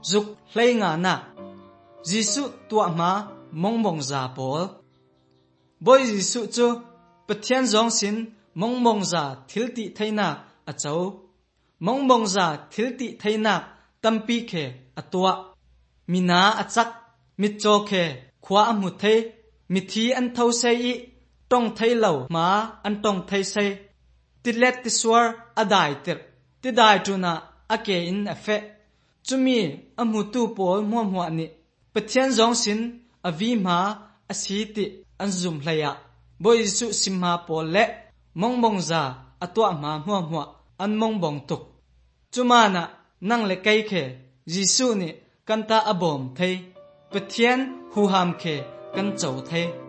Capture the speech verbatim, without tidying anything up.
dục lây ngà na Giêsu tua ma mong mong za pol boy Giêsu chu pathian zong sin mong mong za thilti thaina a chau mong mong za thilti thaina tampi khe atua mina achak mit cho khe khwa amu the mithi an thau sei i tong thai lo ma an tong thai sei tilet tiswar adai tir tidai tuna ake in afe chumi amu tu pol mo mo ni pathian zong sin avi ma asiti anzum hlaya boy su simha pol le mong mong za atwa ma mo mo an mong bong tuk chumana nang le kai khe Giêsu ni kanta abom thei pathian hu ham khe kan chau thei